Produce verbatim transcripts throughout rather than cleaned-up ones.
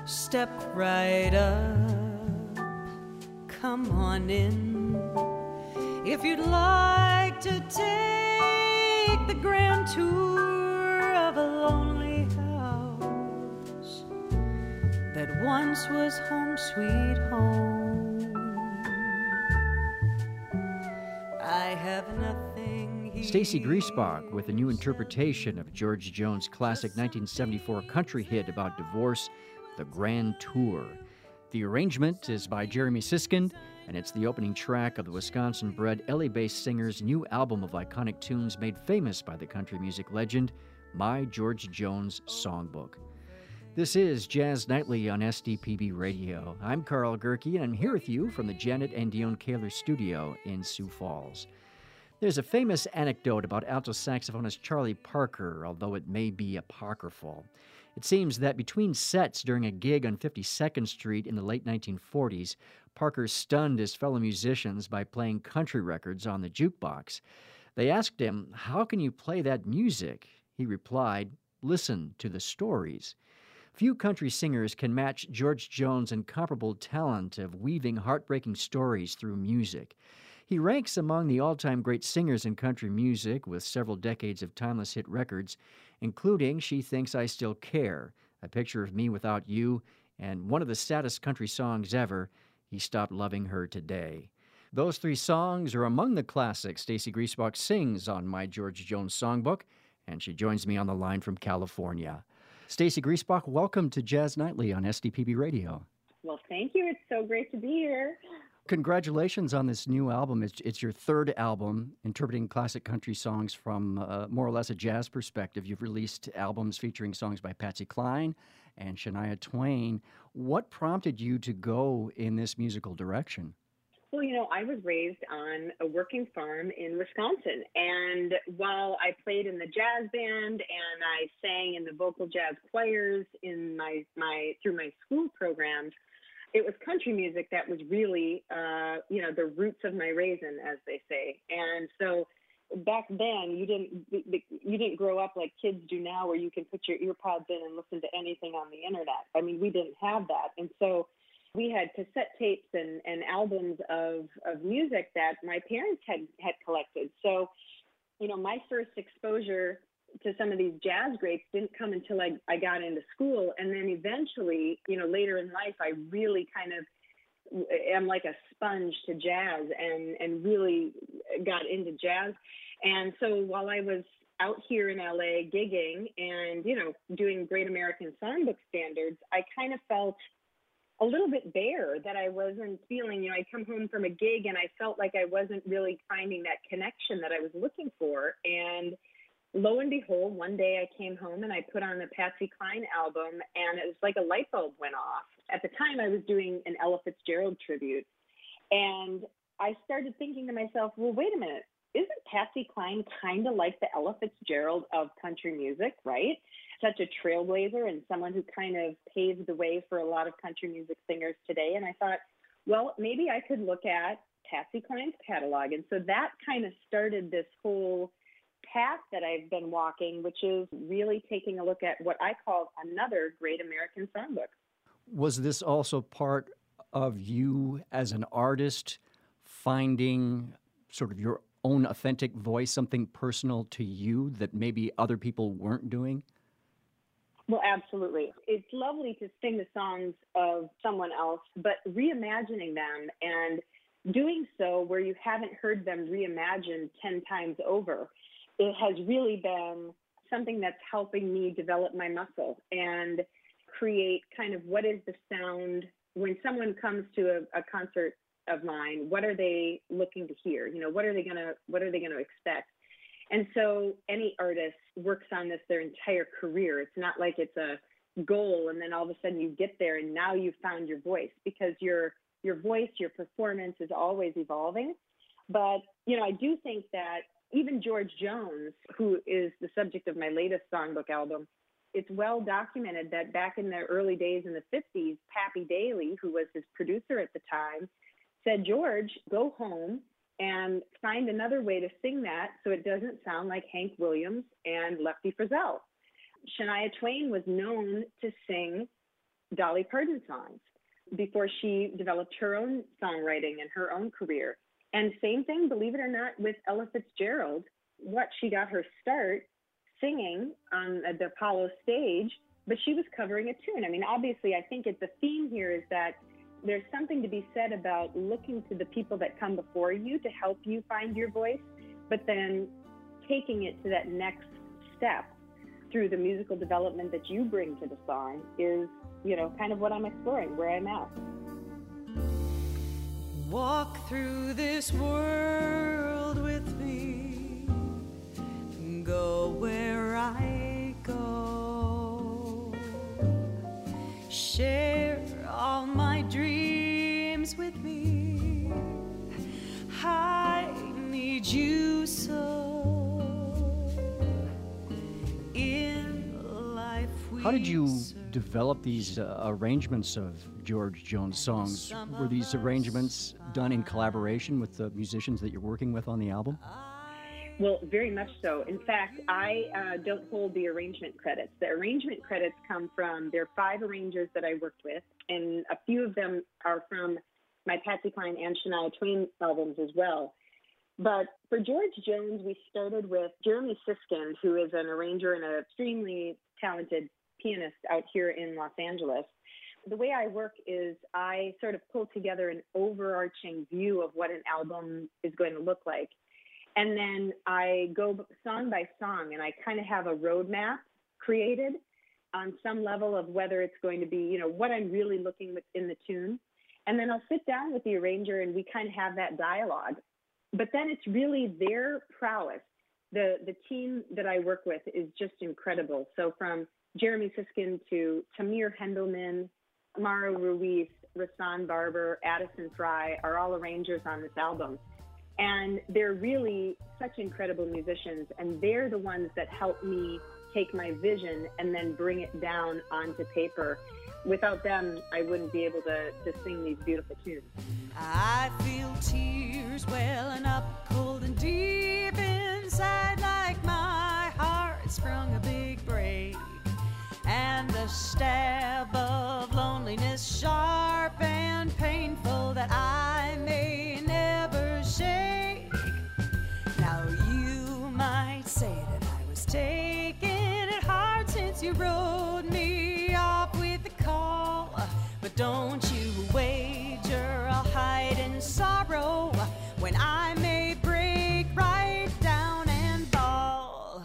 Step right up, come on in. If you'd like to take the grand tour of a lonely house that once was home sweet home, I have nothing here. Stacy Griesbach with a new interpretation of George Jones' classic nineteen seventy-four country hit about divorce, The Grand Tour. The arrangement is by Jeremy Siskind, and it's the opening track of the Wisconsin-bred L A-based singer's new album of iconic tunes made famous by the country music legend, My George Jones Songbook. This is Jazz Nightly on S D P B Radio. I'm Carl Gerke, and I'm here with you from the Janet and Dion Kaler studio in Sioux Falls. There's a famous anecdote about alto saxophonist Charlie Parker, although it may be apocryphal. It seems that between sets during a gig on fifty-second Street in the late nineteen forties, Parker stunned his fellow musicians by playing country records on the jukebox. They asked him, "How can you play that music?" He replied, "Listen to the stories." Few country singers can match George Jones' incomparable talent of weaving heartbreaking stories through music. He ranks among the all-time great singers in country music with several decades of timeless hit records, including She Thinks I Still Care, A Picture of Me Without You, and one of the saddest country songs ever, He Stopped Loving Her Today. Those three songs are among the classics Stacy Griesbach sings on My George Jones Songbook, and she joins me on the line from California. Stacy Griesbach, welcome to Jazz Nightly on S D P B Radio. Well, thank you. It's so great to be here. Congratulations on this new album. It's, it's your third album, interpreting classic country songs from uh, more or less a jazz perspective. You've released albums featuring songs by Patsy Cline and Shania Twain. What prompted you to go in this musical direction? Well, you know, I was raised on a working farm in Wisconsin. And while I played in the jazz band and I sang in the vocal jazz choirs in my, my through my school programs, it was country music that was really, uh, you know, the roots of my raisin, as they say. And so back then, you didn't you didn't grow up like kids do now, where you can put your ear pods in and listen to anything on the internet. I mean, we didn't have that, and so we had cassette tapes and, and albums of of music that my parents had had collected. So, you know, my first exposure to some of these jazz greats didn't come until I, I got into school. And then eventually, you know, later in life, I really kind of am like a sponge to jazz and, and really got into jazz. And so while I was out here in L A gigging and, you know, doing Great American Songbook standards, I kind of felt a little bit bare, that I wasn't feeling, you know, I'd come home from a gig and I felt like I wasn't really finding that connection that I was looking for. And lo and behold, one day I came home and I put on the Patsy Cline album, and it was like a light bulb went off. At the time, I was doing an Ella Fitzgerald tribute, and I started thinking to myself, well, wait a minute, isn't Patsy Cline kind of like the Ella Fitzgerald of country music, right? Such a trailblazer and someone who kind of paved the way for a lot of country music singers today. And I thought, well, maybe I could look at Patsy Cline's catalog. And so that kind of started this whole path that I've been walking, which is really taking a look at what I call another Great American Songbook. Was this also part of you as an artist finding sort of your own authentic voice, something personal to you that maybe other people weren't doing? Well, absolutely. It's lovely to sing the songs of someone else, but reimagining them and doing so where you haven't heard them reimagined ten times over, it has really been something that's helping me develop my muscle and create kind of what is the sound when someone comes to a, a concert of mine. What are they looking to hear? You know, what are they gonna what are they gonna expect? And so any artist works on this their entire career. It's not like it's a goal and then all of a sudden you get there and now you've found your voice, because your your voice, your performance is always evolving. But, you know, I do think that even George Jones, who is the subject of my latest songbook album, it's well documented that back in the early days in the fifties, Pappy Daly, who was his producer at the time, said, George, go home and find another way to sing that so it doesn't sound like Hank Williams and Lefty Frizzell. Shania Twain was known to sing Dolly Parton songs before she developed her own songwriting and her own career. And same thing, believe it or not, with Ella Fitzgerald. What, she got her start singing on the Apollo stage, but she was covering a tune. I mean, obviously, I think it's the theme here is that there's something to be said about looking to the people that come before you to help you find your voice, but then taking it to that next step through the musical development that you bring to the song is, you know, kind of what I'm exploring, where I'm at. Walk through this world with me, go where I go, share all my dreams with me, I need you so. In life we How did you serve develop these uh, arrangements of George Jones songs? Were these arrangements done in collaboration with the musicians that you're working with on the album? Well, very much so. In fact, I uh, don't hold the arrangement credits. The arrangement credits come from, there are five arrangers that I worked with, and a few of them are from my Patsy Cline and Shania Twain albums as well. But for George Jones, we started with Jeremy Siskind, who is an arranger and an extremely talented pianist out here in Los Angeles. The way I work is I sort of pull together an overarching view of what an album is going to look like. And then I go song by song, and I kind of have a roadmap created on some level of whether it's going to be, you know, what I'm really looking with in the tune. And then I'll sit down with the arranger and we kind of have that dialogue. But then it's really their prowess. The the team that I work with is just incredible. So from Jeremy Siskind to Tamir Hendelman, Mara Ruiz, Rahsaan Barber, Addison Fry are all arrangers on this album. And they're really such incredible musicians, and they're the ones that help me take my vision and then bring it down onto paper. Without them, I wouldn't be able to, to sing these beautiful tunes. I feel tears welling up cold and deep inside, like my heart sprung a big break, and the stab of loneliness sharp and painful that I may never shake. Now you might say that I was taking it hard since you rode me off with a call, but don't you wager I'll hide in sorrow when I may break right down and fall.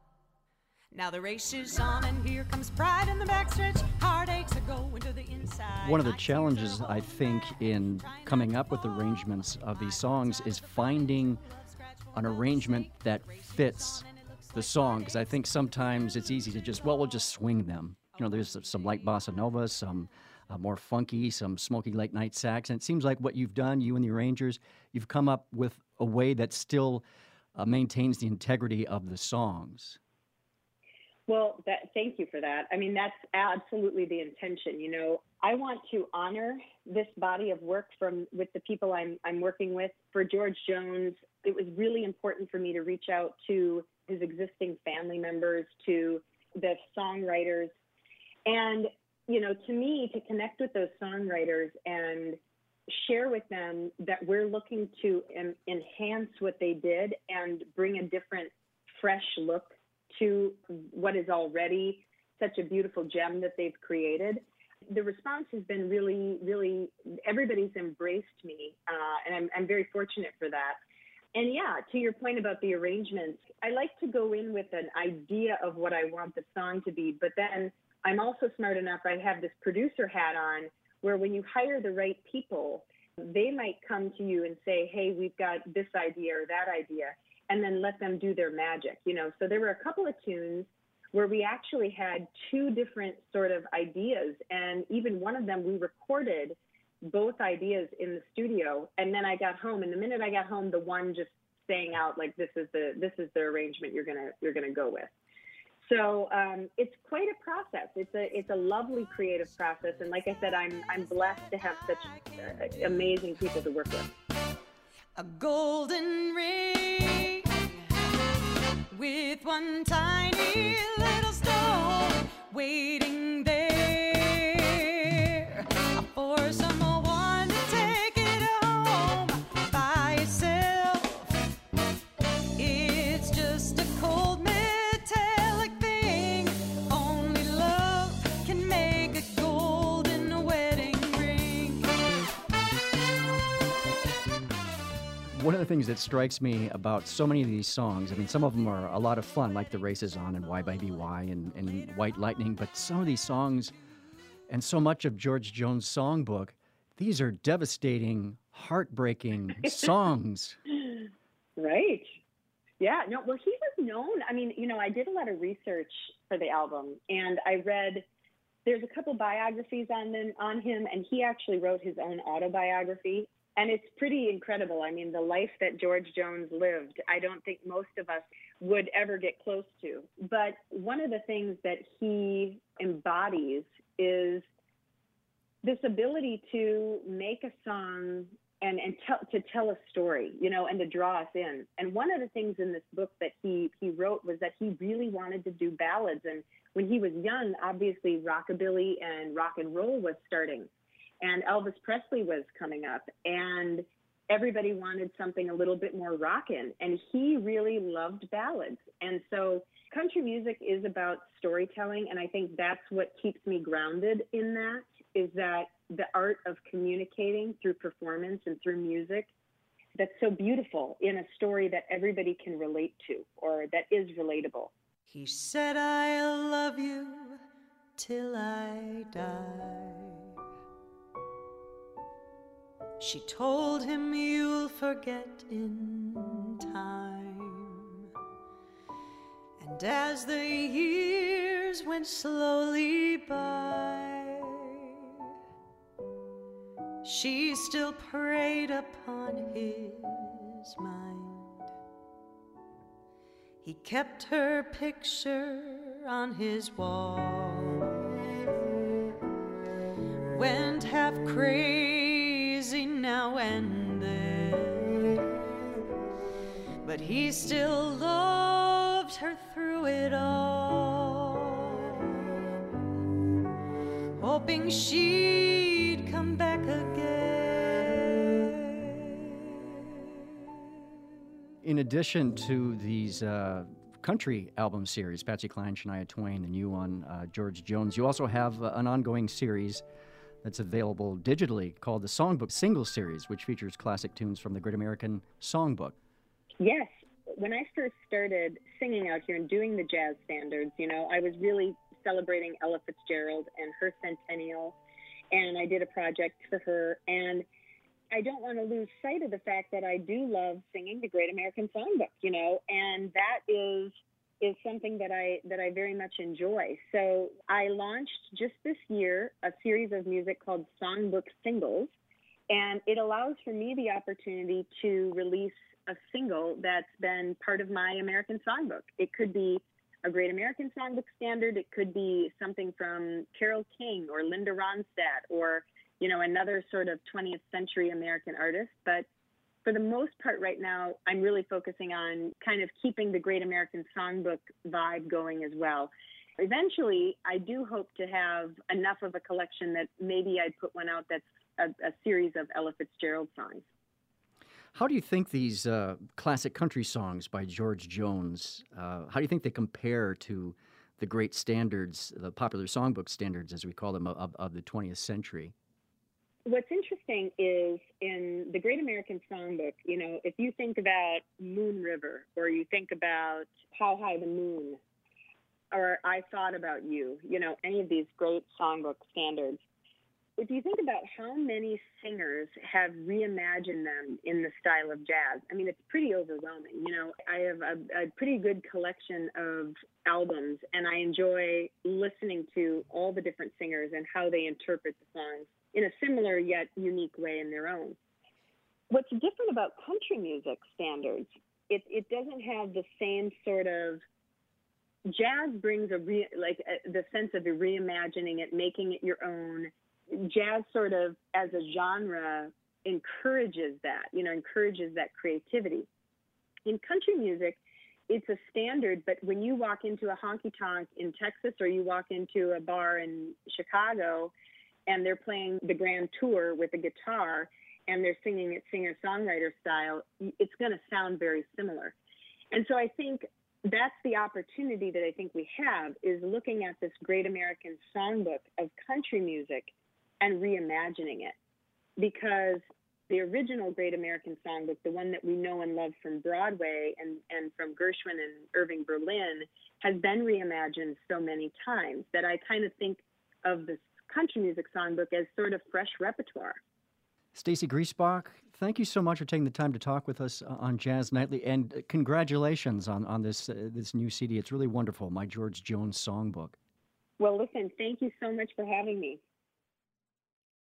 Now the race is on, and here comes pride in the backstretch. Heartaches are going to the inside. One of the challenges, I think, in coming up with arrangements of these songs is finding an arrangement that fits the song, because I think sometimes it's easy to just, well, we'll just swing them. You know, there's some light bossa nova, some uh, more funky, some smoky late night sax, and it seems like what you've done, you and the arrangers, you've come up with a way that still uh, maintains the integrity of the songs. Well, that, thank you for that. I mean, that's absolutely the intention. You know, I want to honor this body of work from with the people I'm I'm working with. For George Jones, it was really important for me to reach out to his existing family members, to the songwriters, and you know, to me, to connect with those songwriters and share with them that we're looking to en- enhance what they did and bring a different, fresh look to what is already such a beautiful gem that they've created. The response has been really, really, everybody's embraced me, uh, and I'm, I'm very fortunate for that. And yeah, to your point about the arrangements, I like to go in with an idea of what I want the song to be, but then I'm also smart enough, I have this producer hat on, where when you hire the right people, they might come to you and say, hey, we've got this idea or that idea, and then let them do their magic, you know. So there were a couple of tunes where we actually had two different sort of ideas, and even one of them we recorded both ideas in the studio, and then I got home, and the minute I got home, the one just sang out like, this is the this is the arrangement you're gonna you're gonna go with. So um, it's quite a process. It's a it's a lovely creative process, and like I said, I'm I'm blessed to have such uh, amazing people to work with. A golden ring with one tiny little stone waiting there. One of the things that strikes me about so many of these songs, I mean, some of them are a lot of fun, like The Race Is On and Why Baby Why and, and White Lightning, but some of these songs and so much of George Jones' songbook, these are devastating, heartbreaking songs. Right. Yeah. No, well, he was known. I mean, you know, I did a lot of research for the album, and I read, there's a couple biographies on them, on him, and he actually wrote his own autobiography. And it's pretty incredible. I mean, the life that George Jones lived, I don't think most of us would ever get close to. But one of the things that he embodies is this ability to make a song and, and tell, to tell a story, you know, and to draw us in. And one of the things in this book that he, he wrote was that he really wanted to do ballads. And when he was young, obviously rockabilly and rock and roll was starting. And Elvis Presley was coming up, and everybody wanted something a little bit more rockin', and he really loved ballads. And so country music is about storytelling, and I think that's what keeps me grounded in that, is that the art of communicating through performance and through music that's so beautiful in a story that everybody can relate to, or that is relatable. He said, I'll love you till I die. She told him, you'll forget in time. And as the years went slowly by, she still preyed upon his mind. He kept her picture on his wall, went half crazy now and then, but he still loved her through it all, hoping she'd come back again. In addition to these uh, country album series, Patsy Cline, Shania Twain, and you on uh, George Jones, you also have uh, an ongoing series that's available digitally called the Songbook Single Series, which features classic tunes from the Great American Songbook. Yes. When I first started singing out here and doing the jazz standards, you know, I was really celebrating Ella Fitzgerald and her centennial, and I did a project for her. And I don't want to lose sight of the fact that I do love singing the Great American Songbook, you know, and that is is something that I that I very much enjoy. So I launched just this year a series of music called Songbook Singles, and it allows for me the opportunity to release a single that's been part of my American Songbook. It could be a Great American Songbook standard. It could be something from Carole King or Linda Ronstadt or, you know, another sort of twentieth century American artist. But for the most part right now, I'm really focusing on kind of keeping the Great American Songbook vibe going as well. Eventually, I do hope to have enough of a collection that maybe I'd put one out that's a, a series of Ella Fitzgerald songs. How do you think these uh, classic country songs by George Jones, uh, how do you think they compare to the great standards, the popular songbook standards, as we call them, of, of the twentieth century? What's interesting is in the Great American Songbook, you know, if you think about Moon River, or you think about How High the Moon, or I Thought About You, you know, any of these great songbook standards, if you think about how many singers have reimagined them in the style of jazz, I mean, it's pretty overwhelming. You know, I have a, a pretty good collection of albums, and I enjoy listening to all the different singers and how they interpret the songs in a similar yet unique way in their own. What's different about country music standards, it, it doesn't have the same sort of, jazz brings a re, like a, the sense of reimagining it, making it your own. Jazz sort of as a genre encourages that, you know, encourages that creativity. In country music, it's a standard, but when you walk into a honky-tonk in Texas or you walk into a bar in Chicago and they're playing the grand tour with a guitar and they're singing it singer-songwriter style, it's going to sound very similar. And so I think that's the opportunity that I think we have, is looking at this Great American Songbook of country music and reimagining it. Because the original Great American Songbook, the one that we know and love from Broadway and, and from Gershwin and Irving Berlin, has been reimagined so many times that I kind of think of this country music songbook as sort of fresh repertoire. Stacy Griesbach, thank you so much for taking the time to talk with us on Jazz Nightly, and congratulations on, on this, uh, this new C D. It's really wonderful, My George Jones Songbook. Well, listen, thank you so much for having me.